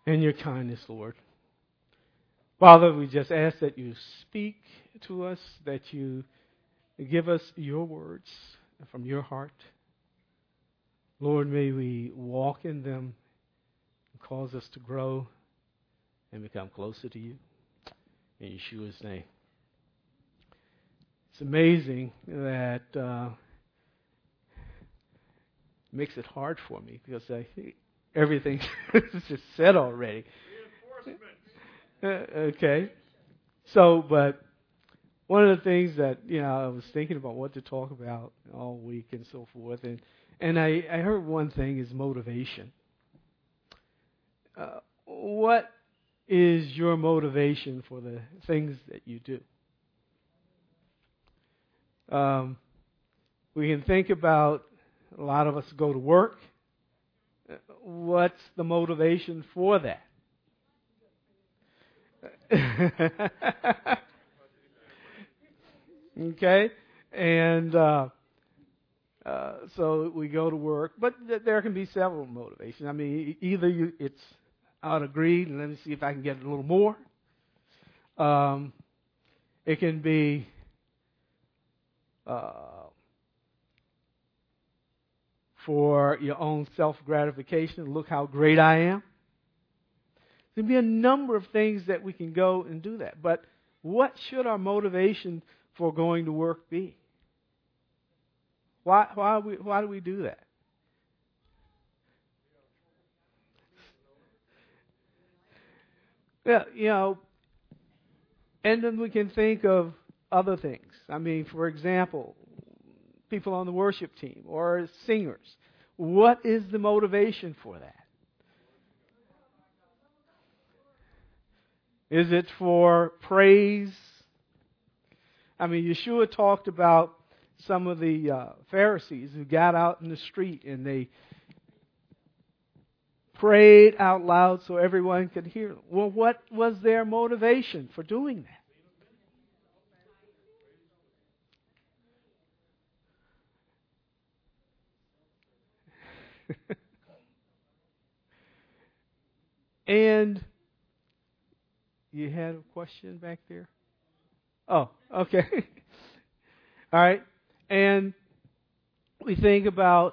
and your kindness, Lord. Father, we just ask that you speak to us, that you give us your words from your heart. Lord, may we walk in them and cause us to grow and become closer to you. In Yeshua's name. It's amazing that makes it hard for me because everything is just said already. Okay. So, but one of the things that, I was thinking about what to talk about all week and so forth, and I heard one thing is motivation. What is your motivation for the things that you do? We can think about, a lot of us go to work. What's the motivation for that? Okay? And so we go to work, but there can be several motivations. I mean, either it's out of greed, and let me see if I can get a little more. It can be for your own self-gratification. Look how great I am. There can be a number of things that we can go and do that. But what should our motivation for going to work be? Why do we do that? Well, and then we can think of other things. I mean, for example, people on the worship team or singers. What is the motivation for that? Is it for praise? I mean, Yeshua talked about some of the Pharisees who got out in the street and they prayed out loud so everyone could hear them. Well, what was their motivation for doing that? And you had a question back there? Oh, okay. All right. And we think about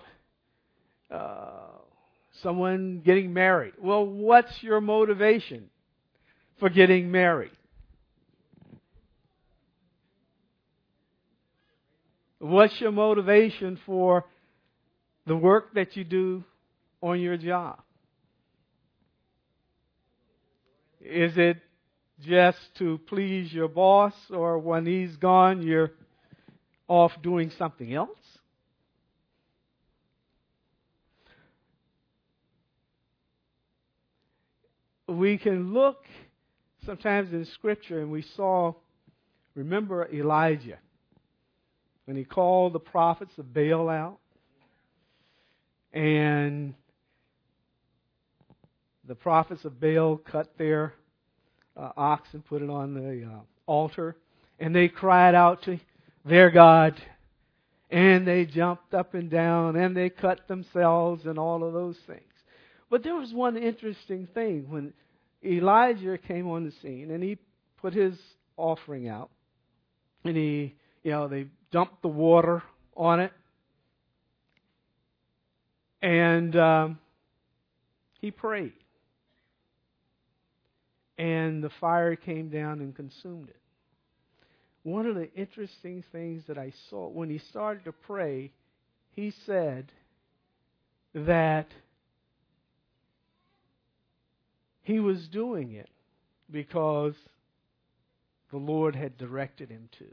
someone getting married. Well, what's your motivation for getting married? What's your motivation for the work that you do on your job? Is it just to please your boss, or when he's gone, you're off doing something else? We can look sometimes in Scripture, and we remember Elijah, when he called the prophets of Baal out, and the prophets of Baal cut their ox and put it on the altar, and they cried out to their God, and they jumped up and down, and they cut themselves and all of those things. But there was one interesting thing when Elijah came on the scene, and he put his offering out, and they dumped the water on it, and he prayed. And the fire came down and consumed it. One of the interesting things that I saw, when he started to pray, he said that he was doing it because the Lord had directed him to.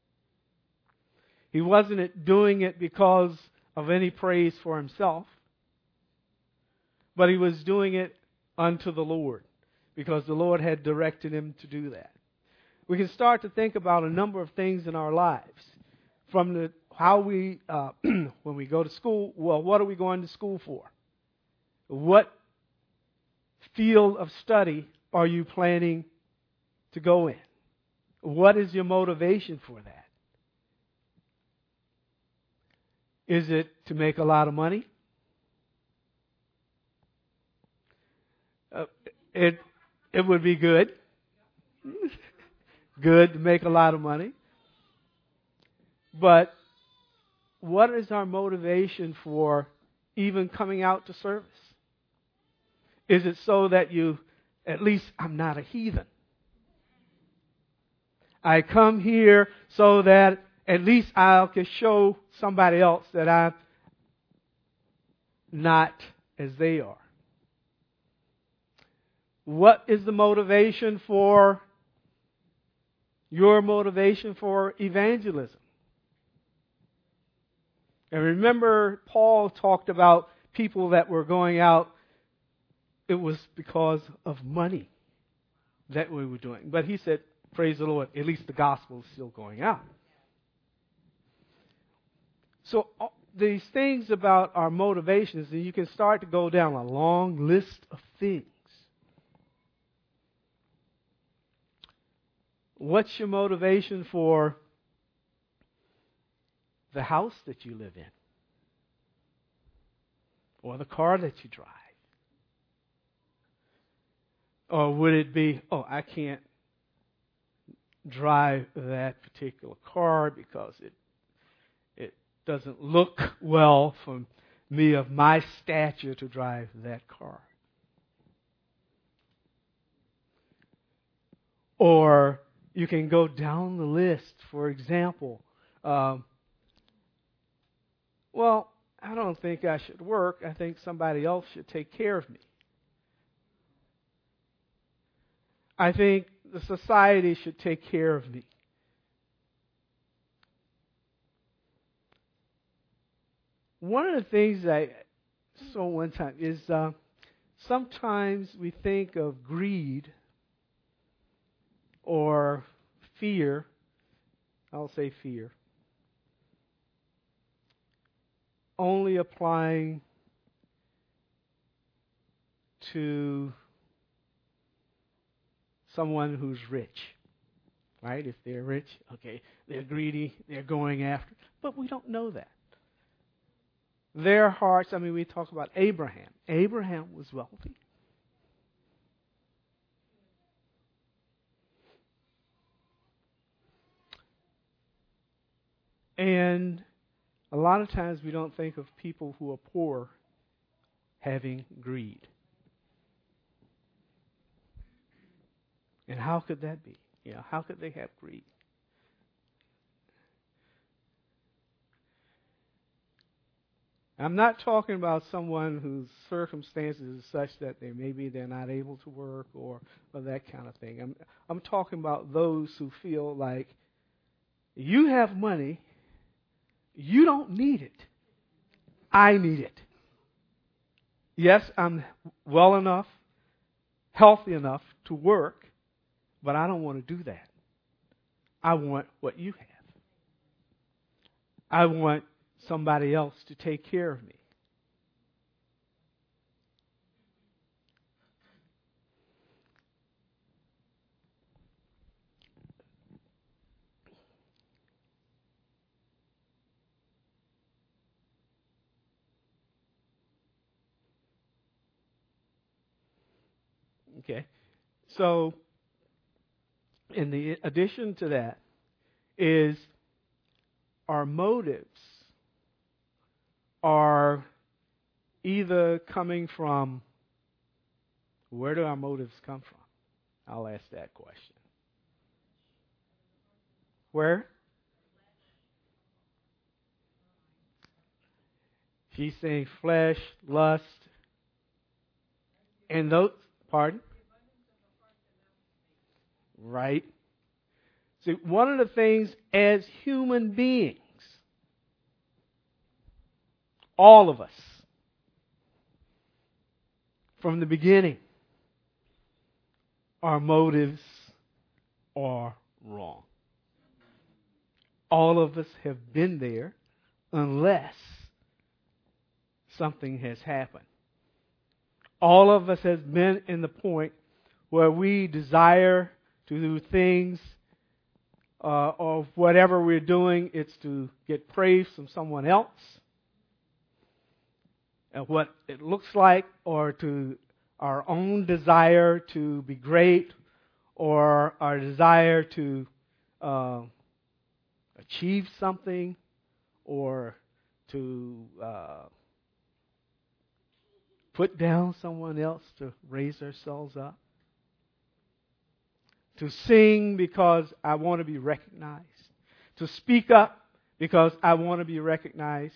He wasn't doing it because of any praise for himself, but he was doing it unto the Lord, because the Lord had directed him to do that. We can start to think about a number of things in our lives. From how we, when we go to school, well, what are we going to school for? What field of study are you planning to go in? What is your motivation for that? Is it to make a lot of money? it would be good. Good to make a lot of money. But what is our motivation for even coming out to service? Is it so that at least I'm not a heathen? I come here so that at least I can show somebody else that I'm not as they are. What is the motivation for your motivation for evangelism? And remember, Paul talked about people that were going out. It was because of money that we were doing. But he said, praise the Lord, at least the gospel is still going out. So these things about our motivations, and you can start to go down a long list of things. What's your motivation for the house that you live in? Or the car that you drive? Or would it be, I can't drive that particular car because it doesn't look well for me of my stature to drive that car? Or you can go down the list. For example, I don't think I should work. I think somebody else should take care of me. I think the society should take care of me. One of the things I saw one time is sometimes we think of greed or fear. I'll say fear. Only applying to someone who's rich, right? If they're rich, okay, they're greedy, they're going after. But we don't know that. Their hearts, we talk about Abraham. Abraham was wealthy. And a lot of times we don't think of people who are poor having greed. And how could that be? How could they have greed? I'm not talking about someone whose circumstances are such that they're not able to work or that kind of thing. I'm talking about those who feel like you have money, you don't need it. I need it. Yes, I'm well enough, healthy enough to work, but I don't want to do that. I want what you have. I want somebody else to take care of me. Okay. So, in the addition to that is our motives are either coming from, where do our motives come from? I'll ask that question. Where? She's saying flesh, lust, and those, pardon? Right. See, one of the things as human beings, all of us, from the beginning, our motives are wrong. All of us have been there unless something has happened. All of us has been in the point where we desire to do things or whatever we're doing, it's to get praise from someone else and what it looks like, or to our own desire to be great or our desire to achieve something or to put down someone else to raise ourselves up. To sing because I want to be recognized. To speak up because I want to be recognized.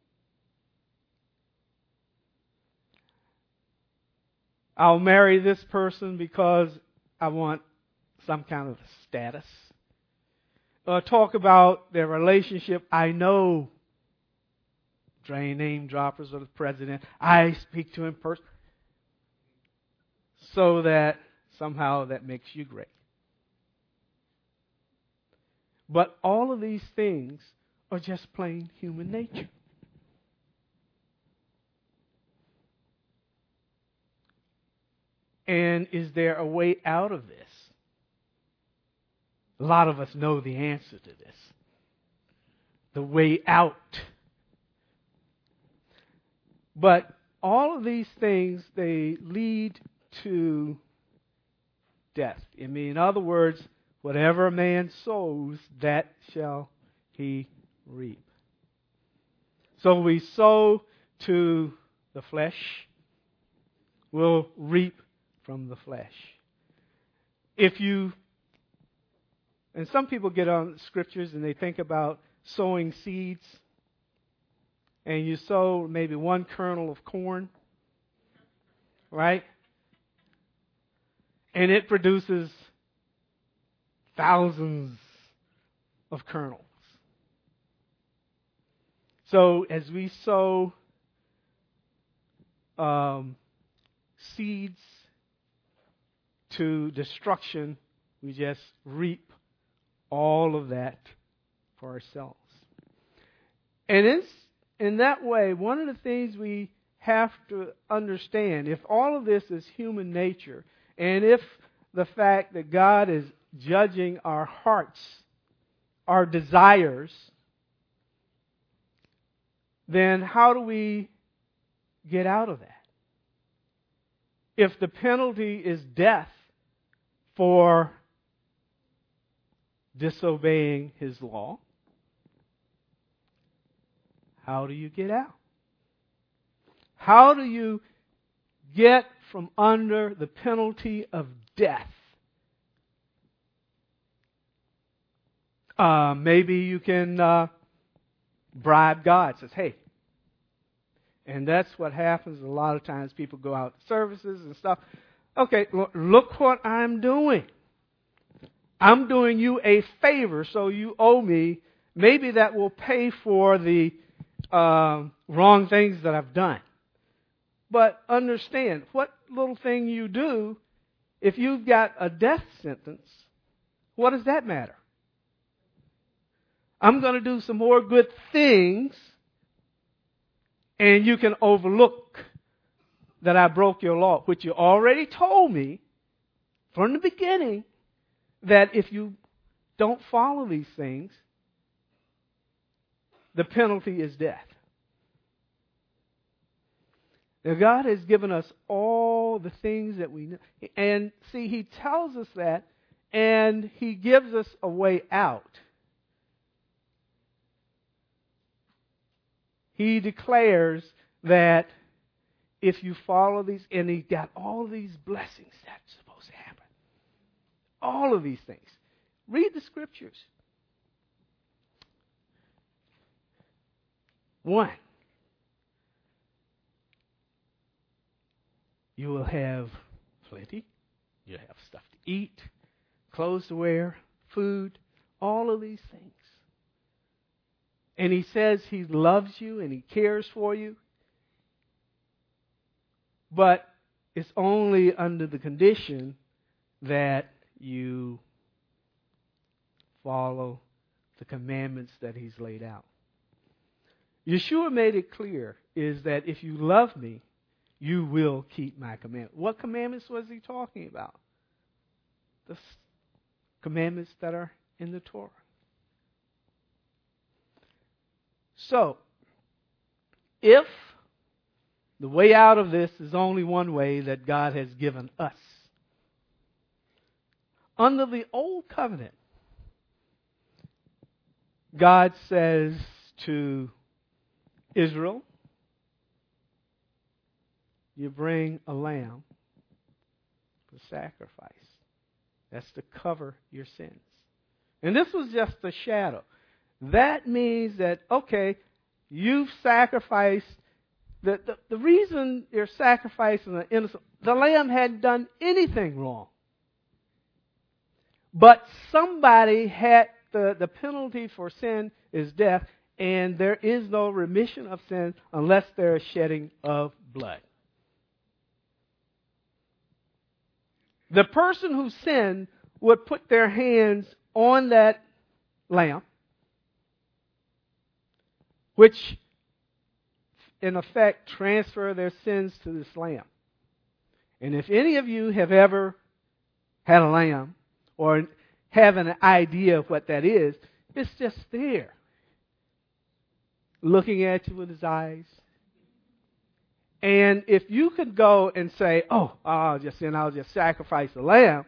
I'll marry this person because I want some kind of status. Or talk about their relationship. I know name droppers of the president. I speak to him personally. So that somehow that makes you great. But all of these things are just plain human nature. And is there a way out of this? A lot of us know the answer to this. The way out. But all of these things, they lead to death. I mean, in other words, whatever a man sows, that shall he reap. So we sow to the flesh, we'll reap from the flesh. And some people get on scriptures and they think about sowing seeds, and you sow maybe one kernel of corn, right? And it produces thousands of kernels. So as we sow seeds to destruction, we just reap all of that for ourselves. And in that way, one of the things we have to understand, if all of this is human nature, and if the fact that God is judging our hearts, our desires, then how do we get out of that? If the penalty is death for disobeying His law, how do you get out? How do you get from under the penalty of death? Maybe you can bribe God. Says, hey. And that's what happens a lot of times. People go out to services and stuff. Okay, look what I'm doing. I'm doing you a favor, so you owe me. Maybe that will pay for the wrong things that I've done. But understand, what little thing you do, if you've got a death sentence, what does that matter? I'm going to do some more good things, and you can overlook that I broke your law, which you already told me from the beginning that if you don't follow these things, the penalty is death. Now, God has given us all the things that we know. And see, He tells us that, and He gives us a way out. He declares that if you follow these, and He's got all these blessings that's supposed to happen. All of these things. Read the scriptures. 1. You will have plenty. You'll have stuff to eat, clothes to wear, food, all of these things. And He says He loves you and He cares for you. But it's only under the condition that you follow the commandments that He's laid out. Yeshua made it clear is that if you love me, you will keep my commandments. What commandments was He talking about? The commandments that are in the Torah. So, if The way out of this is only one way that God has given us. Under the old covenant, God says to Israel, you bring a lamb for sacrifice. That's to cover your sins. And this was just a shadow. That means that, okay, you've sacrificed. The reason you're sacrificing an innocent, the lamb hadn't done anything wrong. But somebody had, the penalty for sin is death, and there is no remission of sin unless there is shedding of blood. The person who sinned would put their hands on that lamb, which in effect transfer their sins to this lamb. And if any of you have ever had a lamb or have an idea of what that is, it's just there, looking at you with his eyes. And if you could go and say, oh, I'll just sacrifice a lamb,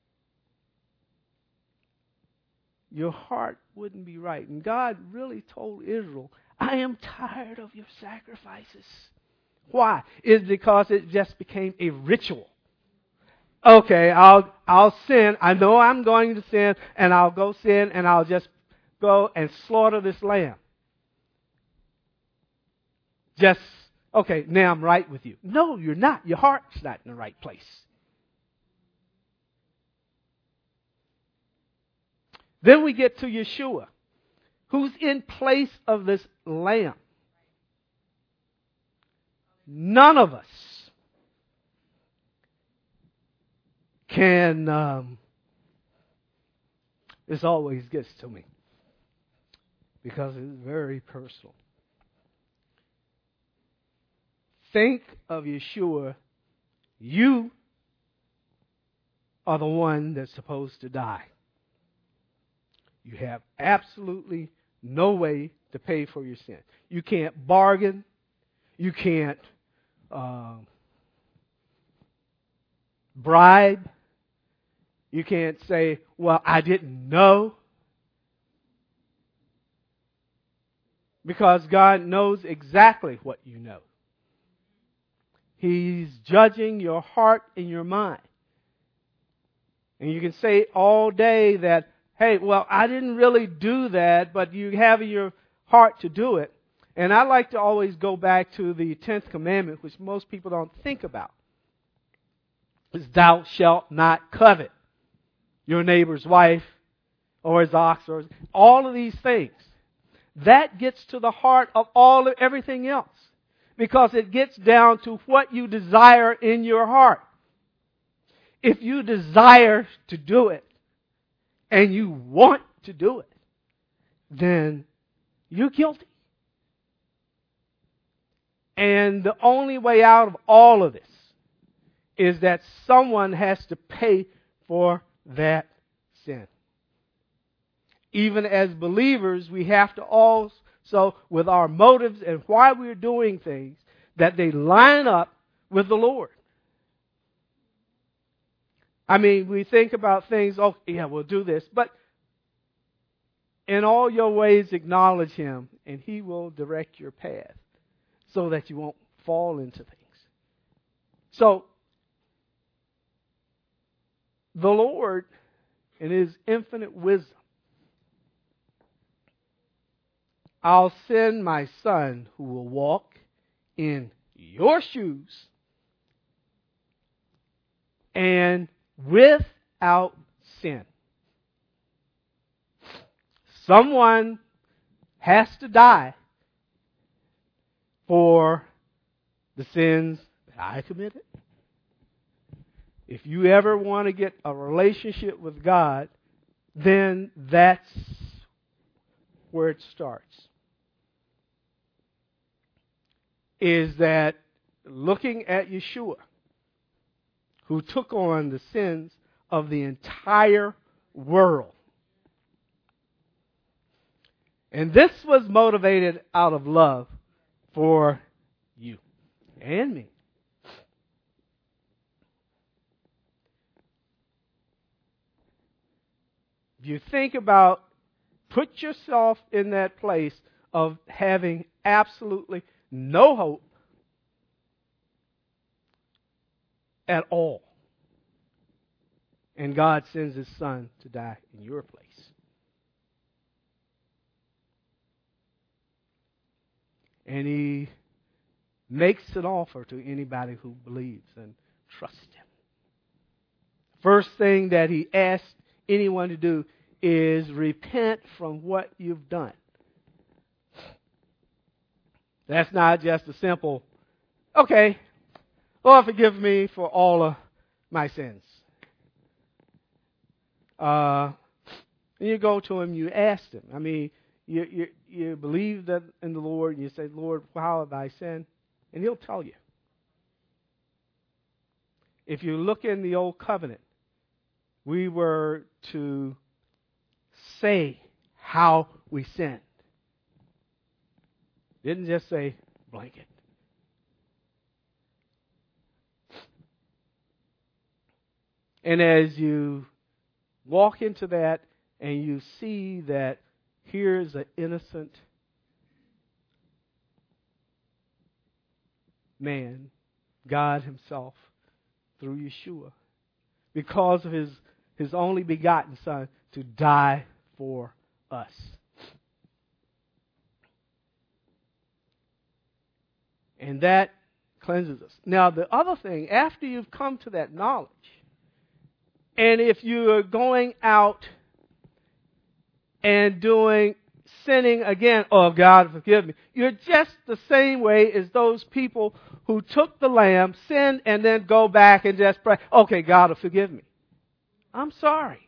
your heart wouldn't be right. And God really told Israel, I am tired of your sacrifices. Why? It's because it just became a ritual. Okay, I'll sin. I know I'm going to sin, and I'll go sin, and I'll just go and slaughter this lamb. Just, okay, now I'm right with you. No, you're not. Your heart's not in the right place. Then we get to Yeshua, who's in place of this lamb. None of us can, this always gets to me because it's very personal. Think of Yeshua. You are the one that's supposed to die. You have absolutely no way to pay for your sin. You can't bargain. You can't bribe. You can't say, well, I didn't know. Because God knows exactly what you know. He's judging your heart and your mind. And you can say all day that, hey, well, I didn't really do that, but you have in your heart to do it. And I like to always go back to the 10th commandment, which most people don't think about. It's thou shalt not covet your neighbor's wife or his ox or all of these things. That gets to the heart of everything else. Because it gets down to what you desire in your heart. If you desire to do it, and you want to do it, then you're guilty. And the only way out of all of this is that someone has to pay for that sin. Even as believers, we have to also, with our motives and why we're doing things, that they line up with the Lord. I mean, we think about things, oh, yeah, we'll do this. But in all your ways, acknowledge Him, and He will direct your path so that you won't fall into things. So, the Lord, in His infinite wisdom, I'll send my Son who will walk in your shoes and without sin. Someone has to die for the sins that I committed. If you ever want to get a relationship with God, then that's where it starts. Is that looking at Yeshua, who took on the sins of the entire world. And this was motivated out of love for you. and me. If you think about, put yourself in that place of having absolutely no hope at all. And God sends His Son to die in your place. And He makes an offer to anybody who believes and trusts Him. First thing that He asks anyone to do is repent from what you've done. That's not just a simple, okay, Lord, forgive me for all of my sins. You go to Him, you ask Him. I mean, you believe that in the Lord, and you say, Lord, how have I sinned? And He'll tell you. If you look in the Old Covenant, we were to say how we sinned. Didn't just say blanket. And as you walk into that and you see that here's an innocent man, God Himself, through Yeshua, because of His only begotten Son to die for us. And that cleanses us. Now, the other thing, after you've come to that knowledge, and if you are going out and sinning again, oh God, forgive me, you're just the same way as those people who took the lamb, sinned, and then go back and just pray, okay, God will forgive me. I'm sorry.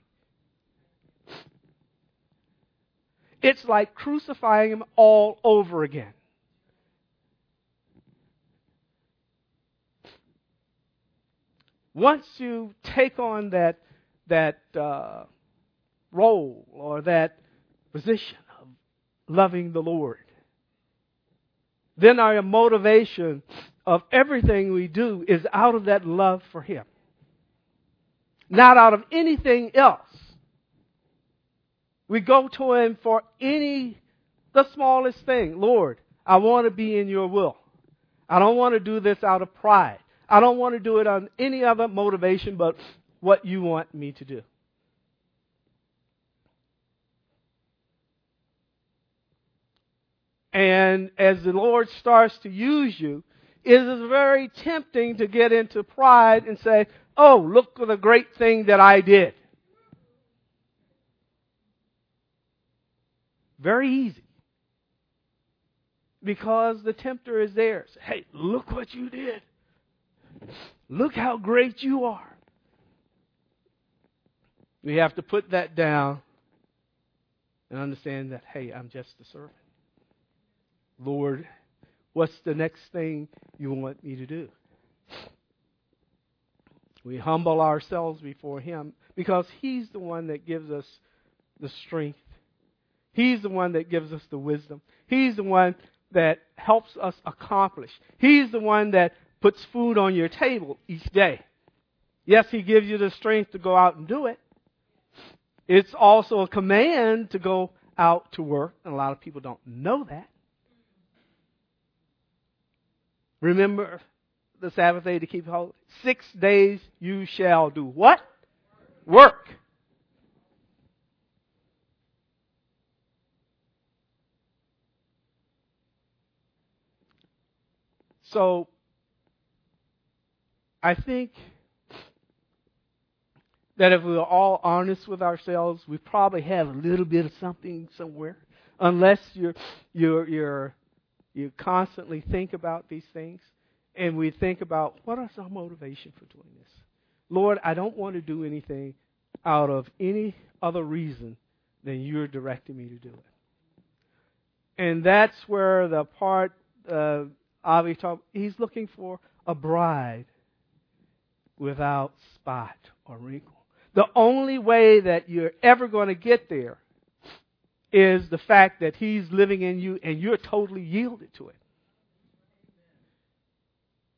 It's like crucifying Him all over again. Once you take on that role or that position of loving the Lord, then our motivation of everything we do is out of that love for Him, not out of anything else. We go to Him for the smallest thing. Lord, I want to be in your will. I don't want to do this out of pride. I don't want to do it on any other motivation but what you want me to do. And as the Lord starts to use you, it is very tempting to get into pride and say, oh, look at the great thing that I did. Very easy. Because the tempter is there. Say, hey, look what you did. Look how great you are. We have to put that down and understand that, hey, I'm just a servant. Lord, what's the next thing you want me to do? We humble ourselves before Him because He's the one that gives us the strength. He's the one that gives us the wisdom. He's the one that helps us accomplish. He's the one that puts food on your table each day. Yes, He gives you the strength to go out and do it. It's also a command to go out to work, and a lot of people don't know that. Remember the Sabbath day to keep holy. 6 days you shall do what? Work. So, I think that if we were all honest with ourselves, we probably have a little bit of something somewhere. Unless you constantly think about these things, and we think about what is our motivation for doing this. Lord, I don't want to do anything out of any other reason than you're directing me to do it. And that's where the part Avi talked. He's looking for a bride without spot or wrinkle. The only way that you're ever going to get there is the fact that He's living in you and you're totally yielded to it.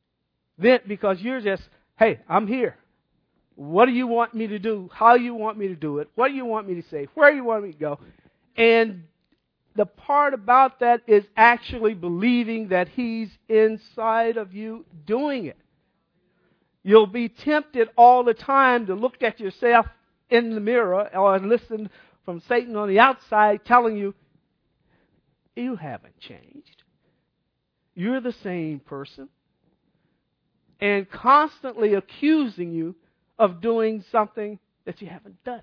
Then, because you're just, hey, I'm here. What do you want me to do? How do you want me to do it? What do you want me to say? Where do you want me to go? And the part about that is actually believing that He's inside of you doing it. You'll be tempted all the time to look at yourself in the mirror or listen from Satan on the outside telling you, you haven't changed. You're the same person. And constantly accusing you of doing something that you haven't done.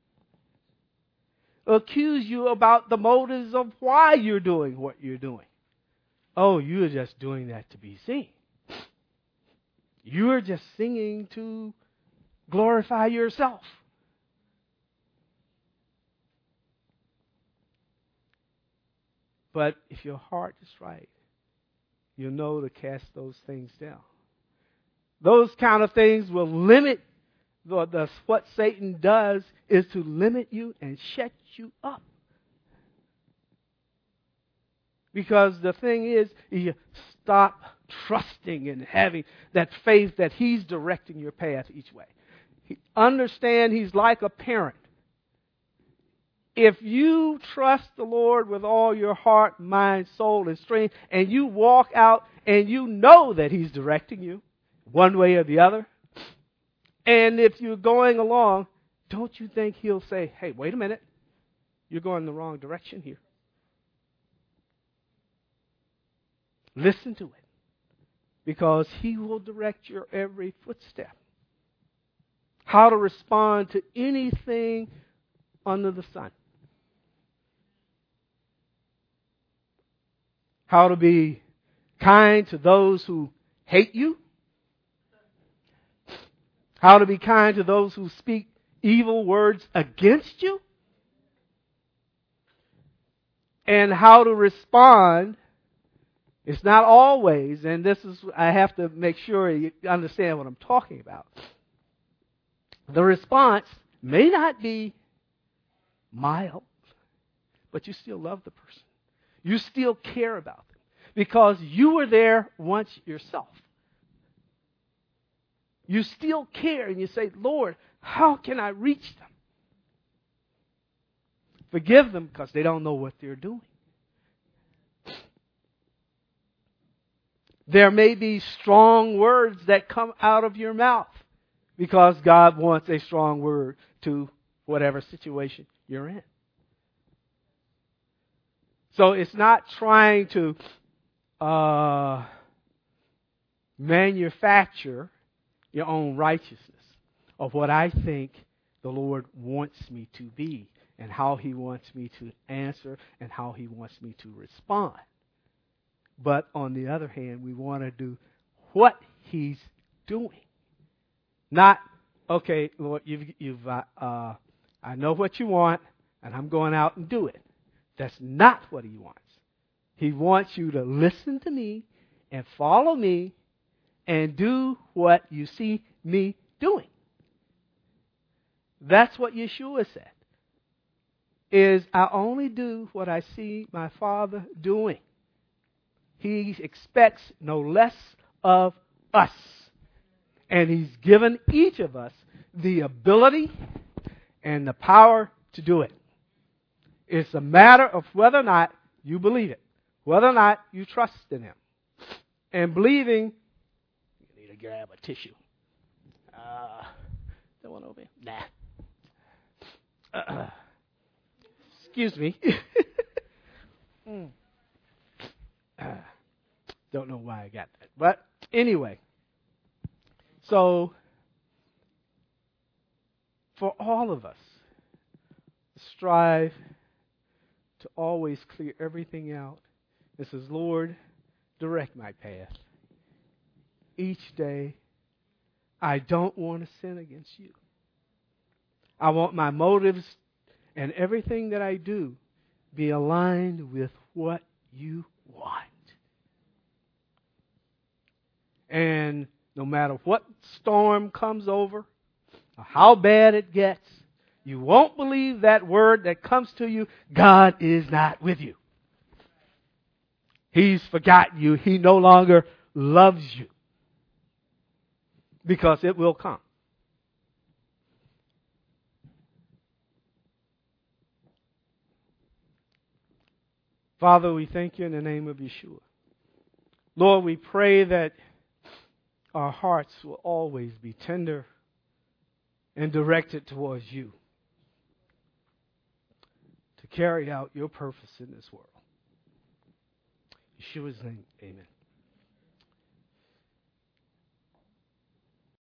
Accuse you about the motives of why you're doing what you're doing. Oh, you're just doing that to be seen. You're just singing to glorify yourself. But if your heart is right, you'll know to cast those things down. Those kind of things will limit. What Satan does is to limit you and shut you up. Because the thing is, you stop trusting and having that faith that He's directing your path each way. Understand He's like a parent. If you trust the Lord with all your heart, mind, soul, and strength, and you walk out and you know that He's directing you one way or the other, and if you're going along, don't you think He'll say, hey, wait a minute, you're going in the wrong direction here. Listen to it, because He will direct your every footstep. How to respond to anything under the sun. How to be kind to those who hate you. How to be kind to those who speak evil words against you. And how to respond. It's not always, and this is, I have to make sure you understand what I'm talking about. The response may not be mild, but you still love the person. You still care about them because you were there once yourself. You still care and you say, Lord, how can I reach them? Forgive them because they don't know what they're doing. There may be strong words that come out of your mouth because God wants a strong word to whatever situation you're in. So it's not trying to manufacture your own righteousness of what I think the Lord wants me to be and how He wants me to answer and how He wants me to respond. But on the other hand, we want to do what He's doing. Not, okay, Lord, I know what you want, and I'm going out and do it. That's not what He wants. He wants you to listen to me and follow me and do what you see me doing. That's what Yeshua said. Is I only do what I see my Father doing. He expects no less of us. And He's given each of us the ability and the power to do it. It's a matter of whether or not you believe it. Whether or not you trust in Him. And believing, you need to grab a tissue. That one over here? Nah. Excuse me. Don't know why I got that. But anyway. So, for all of us, strive to always clear everything out. It says, Lord, direct my path. Each day, I don't want to sin against you. I want my motives and everything that I do be aligned with what you want. And no matter what storm comes over, or how bad it gets, you won't believe that word that comes to you, God is not with you. He's forgotten you. He no longer loves you. because it will come. Father, we thank you in the name of Yeshua. Lord, we pray that our hearts will always be tender and directed towards you to carry out your purpose in this world. In Yeshua's name, amen.